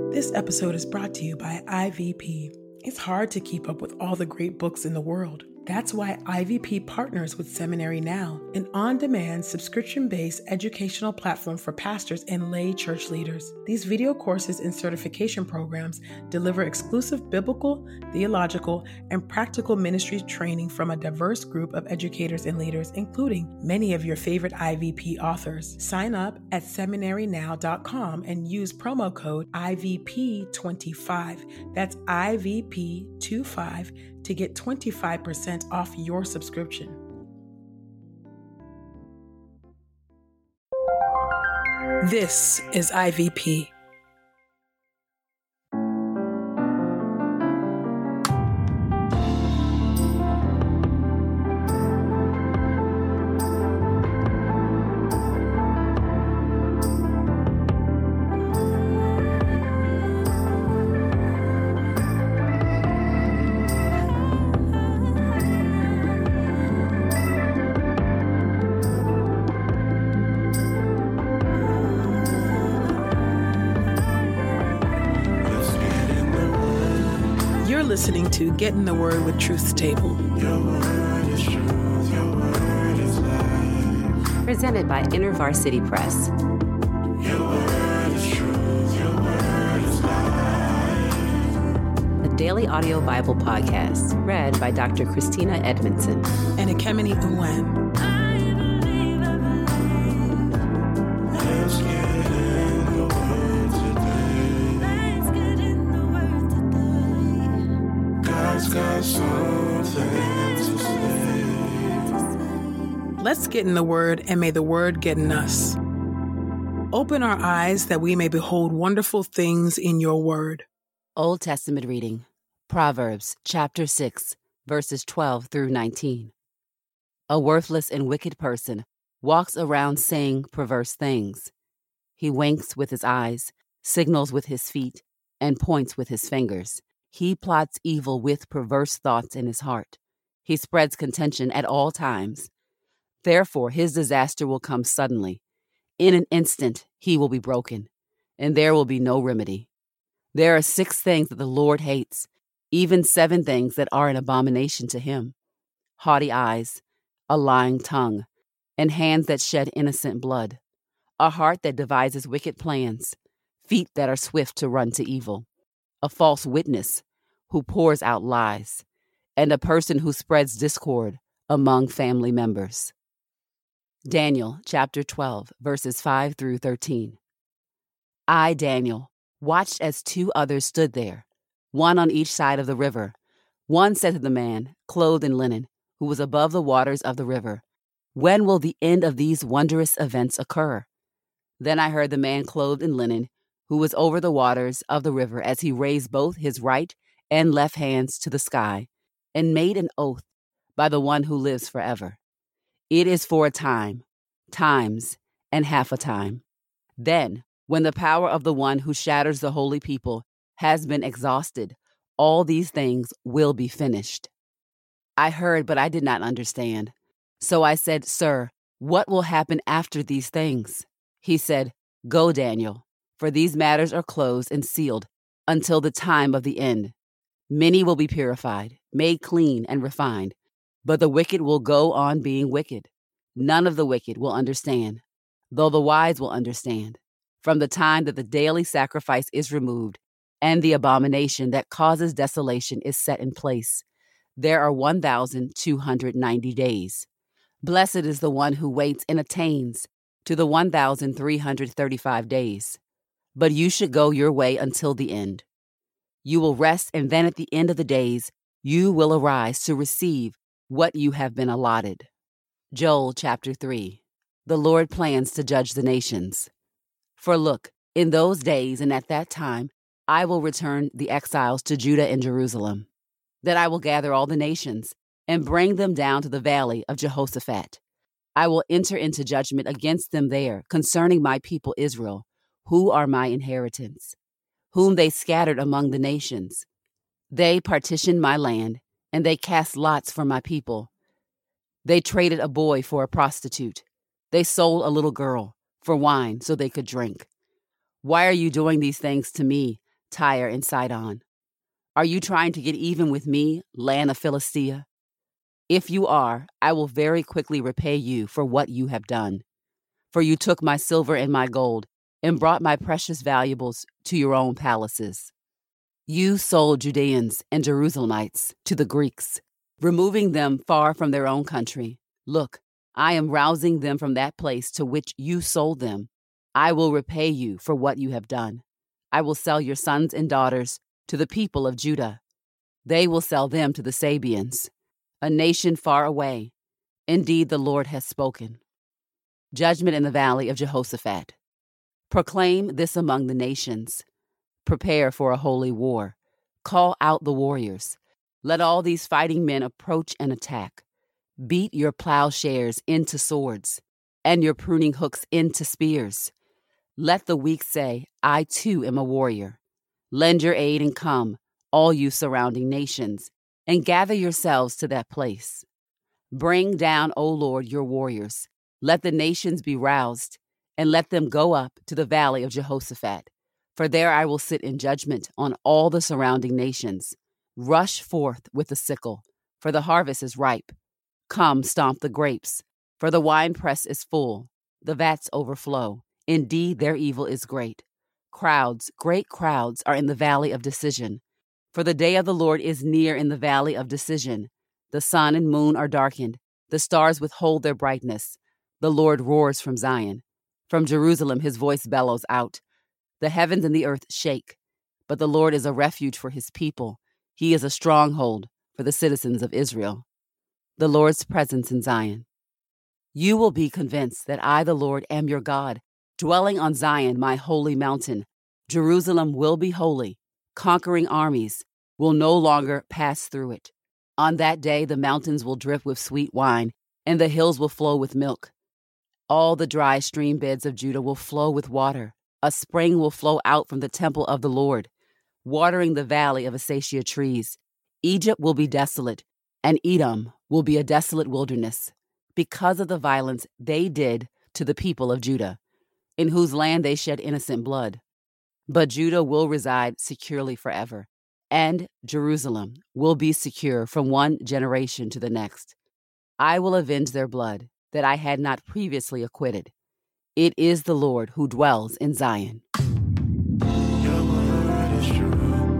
This episode is brought to you by IVP. It's hard to keep up with all the great books in the world. That's why IVP partners with Seminary Now, an on-demand, subscription-based educational platform for pastors and lay church leaders. These video courses and certification programs deliver exclusive biblical, theological, and practical ministry training from a diverse group of educators and leaders, including many of your favorite IVP authors. Sign up at seminarynow.com and use promo code IVP25. That's IVP25 to get 25% off your subscription. This is IVP. Listening to Get in the Word with Truth's Table. Your word is truth, your word is life. Presented by InterVarsity Press. Your word is truth, your word is life. The Daily Audio Bible Podcast, read by Dr. Christina Edmondson. And Ekemini Uwan. Let's get in the word today. God's got something to say. Let's get in the Word, and may the Word get in us. Open our eyes that we may behold wonderful things in your Word. Old Testament reading, Proverbs chapter 6, verses 12 through 19. A worthless and wicked person walks around saying perverse things. He winks with his eyes, signals with his feet, and points with his fingers. He plots evil with perverse thoughts in his heart. He spreads contention at all times. Therefore, his disaster will come suddenly. In an instant, he will be broken, and there will be no remedy. There are 6 things that the Lord hates, even 7 things that are an abomination to him: haughty eyes, a lying tongue, and hands that shed innocent blood, a heart that devises wicked plans, feet that are swift to run to evil, a false witness who pours out lies, and a person who spreads discord among family members. Daniel chapter 12, verses 5 through 13. I, Daniel, watched as 2 others stood there, one on each side of the river. One said to the man, clothed in linen, who was above the waters of the river, "When will the end of these wondrous events occur?" Then I heard the man clothed in linen, who was over the waters of the river, as he raised both his right and left hands to the sky, and made an oath by the one who lives forever. It is for a time, times, and half a time. Then, when the power of the one who shatters the holy people has been exhausted, all these things will be finished. I heard, but I did not understand. So I said, "Sir, what will happen after these things?" He said, "Go, Daniel, for these matters are closed and sealed until the time of the end. Many will be purified, made clean, and refined, but the wicked will go on being wicked. None of the wicked will understand, though the wise will understand, from the time that the daily sacrifice is removed and the abomination that causes desolation is set in place. There are 1,290 days. Blessed is the one who waits and attains to the 1,335 days. But you should go your way until the end. You will rest, and then at the end of the days, you will arise to receive what you have been allotted. Joel chapter 3. The Lord plans to judge the nations. For look, in those days and at that time, I will return the exiles to Judah and Jerusalem. Then I will gather all the nations and bring them down to the valley of Jehoshaphat. I will enter into judgment against them there concerning my people Israel, who are my inheritance, whom they scattered among the nations. They partitioned my land, and they cast lots for my people. They traded a boy for a prostitute. They sold a little girl for wine so they could drink. Why are you doing these things to me, Tyre and Sidon? Are you trying to get even with me, land of Philistia? If you are, I will very quickly repay you for what you have done. For you took my silver and my gold, and brought my precious valuables to your own palaces. You sold Judeans and Jerusalemites to the Greeks, removing them far from their own country. Look, I am rousing them from that place to which you sold them. I will repay you for what you have done. I will sell your sons and daughters to the people of Judah. They will sell them to the Sabeans, a nation far away. Indeed, the Lord has spoken. Judgment in the valley of Jehoshaphat. Proclaim this among the nations. Prepare for a holy war. Call out the warriors. Let all these fighting men approach and attack. Beat your plowshares into swords, and your pruning hooks into spears. Let the weak say, I too am a warrior. Lend your aid and come, all you surrounding nations, and gather yourselves to that place. Bring down, O Lord, your warriors. Let the nations be roused, and let them go up to the valley of Jehoshaphat. For there I will sit in judgment on all the surrounding nations. Rush forth with the sickle, for the harvest is ripe. Come, stomp the grapes, for the winepress is full. The vats overflow. Indeed, their evil is great. Crowds, great crowds, are in the valley of decision. For the day of the Lord is near in the valley of decision. The sun and moon are darkened. The stars withhold their brightness. The Lord roars from Zion. From Jerusalem his voice bellows out. The heavens and the earth shake. But the Lord is a refuge for his people. He is a stronghold for the citizens of Israel. The Lord's presence in Zion. You will be convinced that I, the Lord, am your God, dwelling on Zion, my holy mountain. Jerusalem will be holy. Conquering armies will no longer pass through it. On that day, the mountains will drip with sweet wine, and the hills will flow with milk. All the dry stream beds of Judah will flow with water. A spring will flow out from the temple of the Lord, watering the valley of acacia trees. Egypt will be desolate, and Edom will be a desolate wilderness, because of the violence they did to the people of Judah, in whose land they shed innocent blood. But Judah will reside securely forever, and Jerusalem will be secure from one generation to the next. I will avenge their blood that I had not previously acquitted. It is the Lord who dwells in Zion. Your word is true.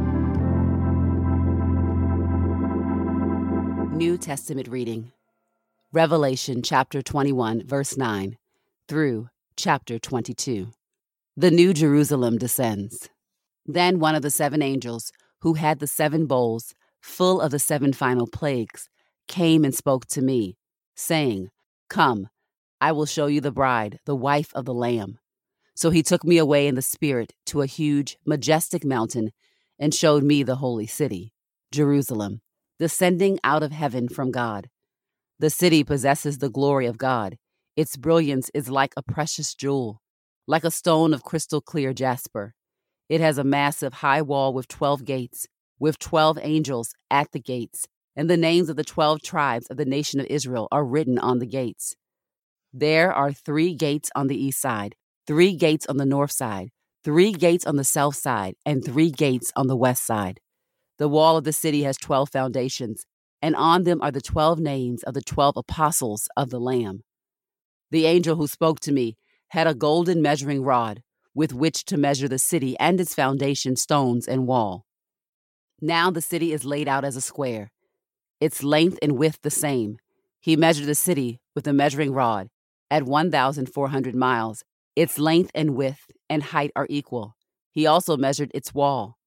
New Testament reading. Revelation chapter 21, verse 9, through chapter 22. The New Jerusalem descends. Then one of the seven angels, who had the seven bowls full of the seven final plagues, came and spoke to me, saying, Come, I will show you the bride, the wife of the Lamb. So he took me away in the Spirit to a huge, majestic mountain and showed me the holy city, Jerusalem, descending out of heaven from God. The city possesses the glory of God. Its brilliance is like a precious jewel, like a stone of crystal clear jasper. It has a massive high wall with 12 gates, with 12 angels at the gates, and the names of the 12 tribes of the nation of Israel are written on the gates. There are 3 gates on the east side, 3 gates on the north side, 3 gates on the south side, and 3 gates on the west side. The wall of the city has 12 foundations, and on them are the 12 names of the 12 apostles of the Lamb. The angel who spoke to me had a golden measuring rod with which to measure the city and its foundation stones and wall. Now the city is laid out as a square, its length and width the same. He measured the city with a measuring rod at 1,400 miles. Its length and width and height are equal. He also measured its wall,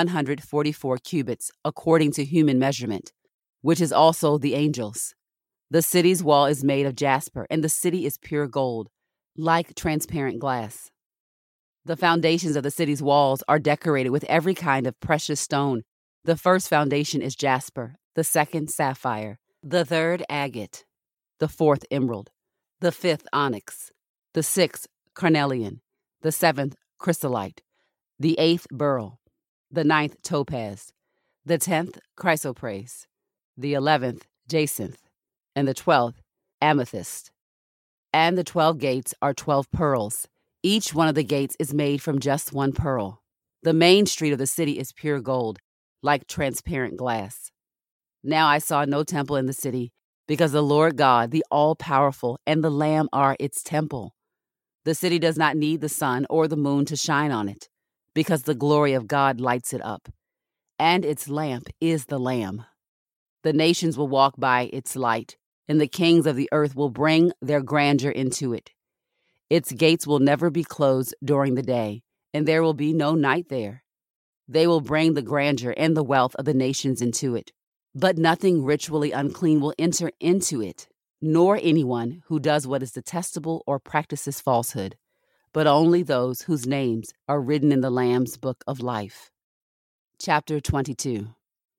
144 cubits, according to human measurement, which is also the angels'. The city's wall is made of jasper, and the city is pure gold, like transparent glass. The foundations of the city's walls are decorated with every kind of precious stone. The first foundation is jasper, the second sapphire, the third agate, the fourth emerald, the fifth onyx, the sixth carnelian, the seventh chrysolite, the eighth beryl, the ninth topaz, the 10th chrysoprase, the 11th jacinth, and the 12th amethyst. And the 12 gates are 12 pearls. Each one of the gates is made from just one pearl. The main street of the city is pure gold, like transparent glass. Now I saw no temple in the city, because the Lord God, the all-powerful, and the Lamb are its temple. The city does not need the sun or the moon to shine on it, because the glory of God lights it up, and its lamp is the Lamb. The nations will walk by its light, and the kings of the earth will bring their grandeur into it. Its gates will never be closed during the day, and there will be no night there. They will bring the grandeur and the wealth of the nations into it. But nothing ritually unclean will enter into it, nor anyone who does what is detestable or practices falsehood, but only those whose names are written in the Lamb's book of life. Chapter 22.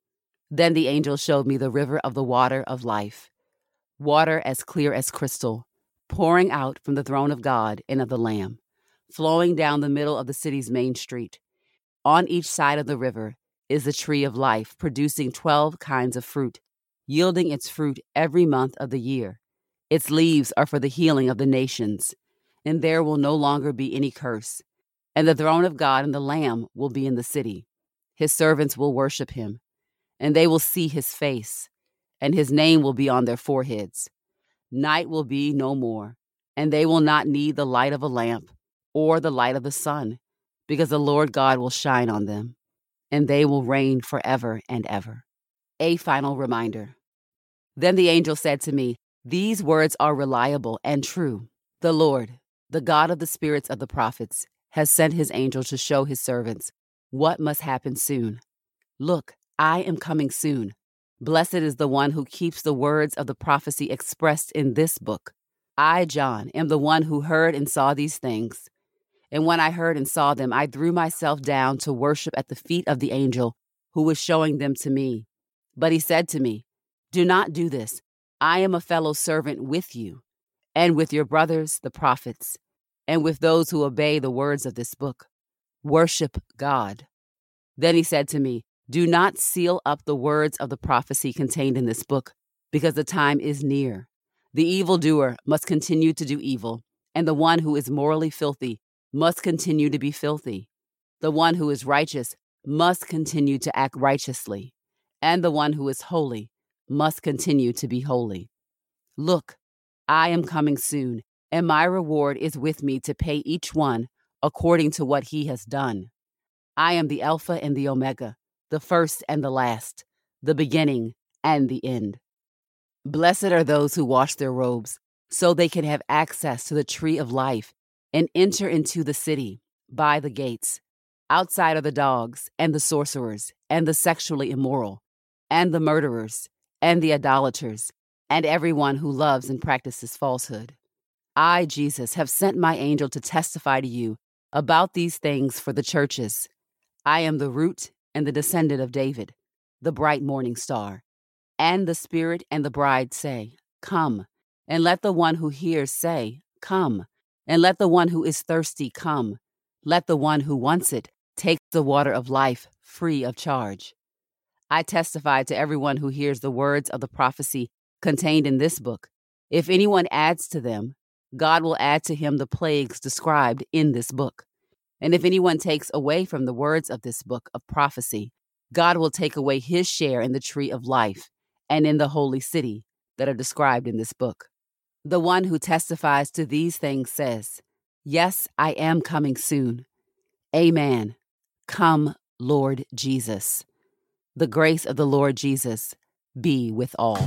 Then the angel showed me the river of the water of life, water as clear as crystal, pouring out from the throne of God and of the Lamb, flowing down the middle of the city's main street. On each side of the river is the tree of life, producing 12 kinds of fruit, yielding its fruit every month of the year. Its leaves are for the healing of the nations, and there will no longer be any curse. And the throne of God and the Lamb will be in the city. His servants will worship him, and they will see his face, and his name will be on their foreheads. Night will be no more, and they will not need the light of a lamp or the light of the sun, because the Lord God will shine on them, and they will reign forever and ever. A final reminder. Then the angel said to me, "These words are reliable and true. The Lord, the God of the spirits of the prophets, has sent his angel to show his servants what must happen soon. Look, I am coming soon. Blessed is the one who keeps the words of the prophecy expressed in this book. I, John, am the one who heard and saw these things. And when I heard and saw them, I threw myself down to worship at the feet of the angel who was showing them to me. But he said to me, 'Do not do this. I am a fellow servant with you, and with your brothers, the prophets, and with those who obey the words of this book. Worship God.' Then he said to me, 'Do not seal up the words of the prophecy contained in this book, because the time is near. The evildoer must continue to do evil, and the one who is morally filthy must continue to be filthy. The one who is righteous must continue to act righteously, and the one who is holy must continue to be holy. Look, I am coming soon, and my reward is with me to pay each one according to what he has done. I am the Alpha and the Omega, the first and the last, the beginning and the end. Blessed are those who wash their robes, so they can have access to the tree of life and enter into the city by the gates. Outside are the dogs and the sorcerers and the sexually immoral and the murderers and the idolaters and everyone who loves and practices falsehood. I, Jesus, have sent my angel to testify to you about these things for the churches. I am the root and the descendant of David, the bright morning star. And the Spirit and the bride say, 'Come,' and let the one who hears say, 'Come,' and let the one who is thirsty come. Let the one who wants it take the water of life free of charge. I testify to everyone who hears the words of the prophecy contained in this book. If anyone adds to them, God will add to him the plagues described in this book. And if anyone takes away from the words of this book of prophecy, God will take away his share in the tree of life and in the holy city that are described in this book. The one who testifies to these things says, 'Yes, I am coming soon.' Amen. Come, Lord Jesus. The grace of the Lord Jesus be with all."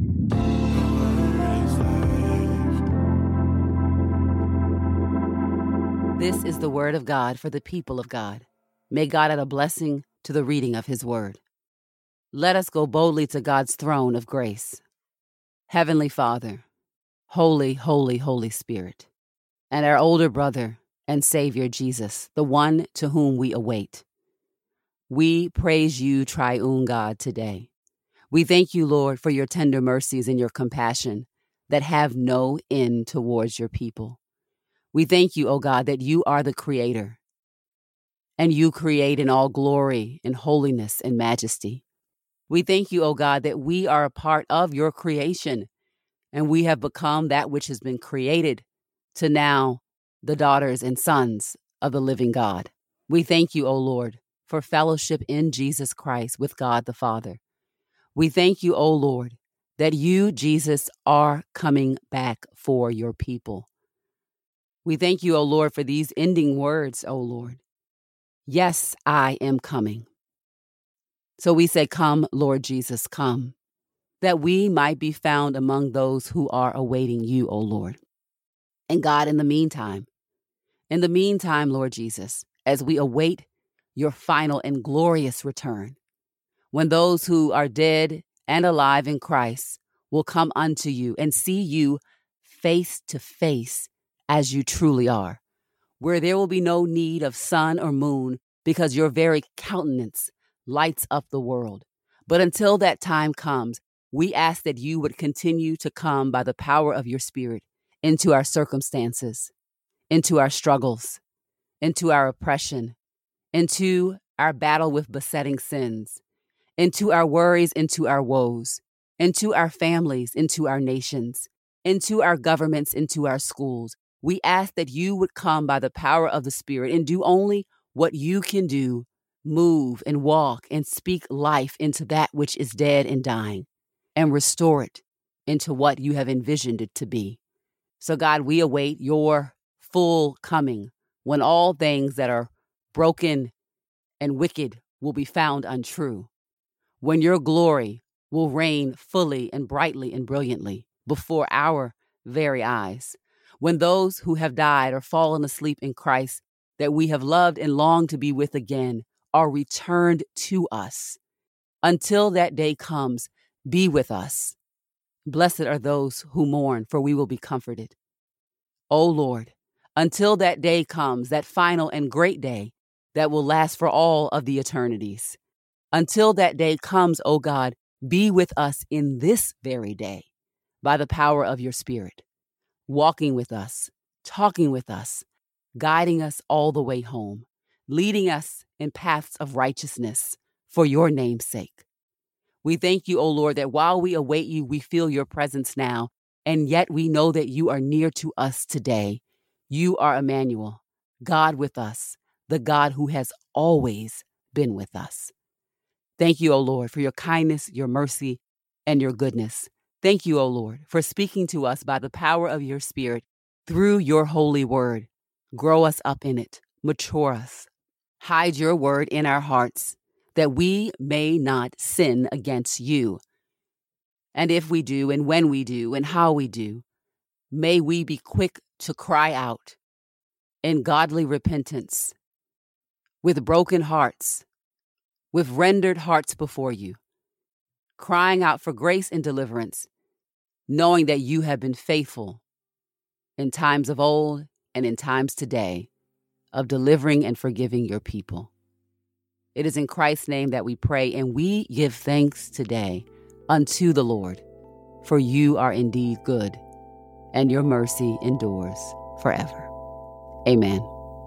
This is the word of God for the people of God. May God add a blessing to the reading of his word. Let us go boldly to God's throne of grace. Heavenly Father, Holy, Holy, Holy Spirit, and our older brother and Savior Jesus, the one to whom we await. We praise you, triune God, today. We thank you, Lord, for your tender mercies and your compassion that have no end towards your people. We thank you, O God, that you are the creator, and you create in all glory and holiness and majesty. We thank you, O God, that we are a part of your creation, and we have become that which has been created to now the daughters and sons of the living God. We thank you, O Lord, for fellowship in Jesus Christ with God the Father. We thank you, O Lord, that you, Jesus, are coming back for your people. We thank you, O Lord, for these ending words, O Lord. Yes, I am coming. So we say, come, Lord Jesus, come, that we might be found among those who are awaiting you, O Lord. And God, in the meantime, Lord Jesus, as we await your final and glorious return, when those who are dead and alive in Christ will come unto you and see you face to face as you truly are, where there will be no need of sun or moon because your very countenance lights up the world. But until that time comes, we ask that you would continue to come by the power of your Spirit into our circumstances, into our struggles, into our oppression, into our battle with besetting sins, into our worries, into our woes, into our families, into our nations, into our governments, into our schools. We ask that you would come by the power of the Spirit and do only what you can do, move and walk and speak life into that which is dead and dying, and restore it into what you have envisioned it to be. So God, we await your full coming when all things that are broken and wicked will be found untrue, when your glory will reign fully and brightly and brilliantly before our very eyes, when those who have died or fallen asleep in Christ that we have loved and longed to be with again are returned to us. Until that day comes, be with us. Blessed are those who mourn, for we will be comforted. O Lord, until that day comes, that final and great day that will last for all of the eternities. Until that day comes, O God, be with us in this very day by the power of your Spirit, walking with us, talking with us, guiding us all the way home, leading us in paths of righteousness for your name's sake. We thank you, O Lord, that while we await you, we feel your presence now, and yet we know that you are near to us today. You are Emmanuel, God with us, the God who has always been with us. Thank you, O Lord, for your kindness, your mercy, and your goodness. Thank you, O Lord, for speaking to us by the power of your Spirit through your holy word. Grow us up in it, mature us. Hide your word in our hearts, that we may not sin against you. And if we do, and when we do, and how we do, may we be quick to cry out in godly repentance, with broken hearts, with rendered hearts before you, crying out for grace and deliverance, knowing that you have been faithful in times of old and in times today of delivering and forgiving your people. It is in Christ's name that we pray, and we give thanks today unto the Lord, for you are indeed good, and your mercy endures forever. Amen.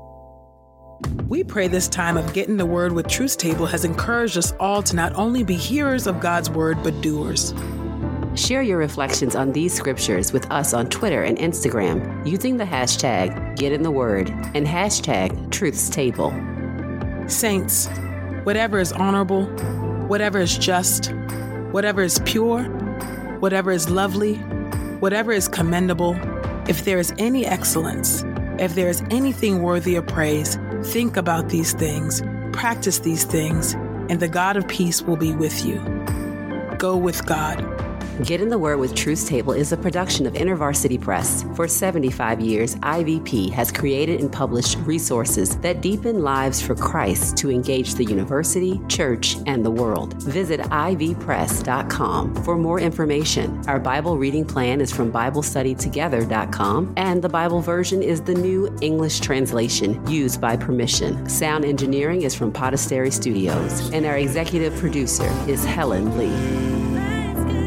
We pray this time of Getting the Word with Truth Table has encouraged us all to not only be hearers of God's word, but doers. Share your reflections on these scriptures with us on Twitter and Instagram using the hashtag #GetInTheWord and hashtag #TruthsTable. Saints, whatever is honorable, whatever is just, whatever is pure, whatever is lovely, whatever is commendable, if there is any excellence, if there is anything worthy of praise, think about these things, practice these things, and the God of peace will be with you. Go with God. Get in the Word with Truth Table is a production of InterVarsity Press. For 75 years, IVP has created and published resources that deepen lives for Christ to engage the university, church, and the world. Visit ivpress.com for more information. Our Bible reading plan is from BibleStudyTogether.com, and the Bible version is the New English translation used by permission. Sound engineering is from Podastery Studios, and our executive producer is Helen Lee.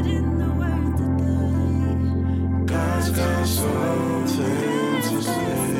God's got something to say.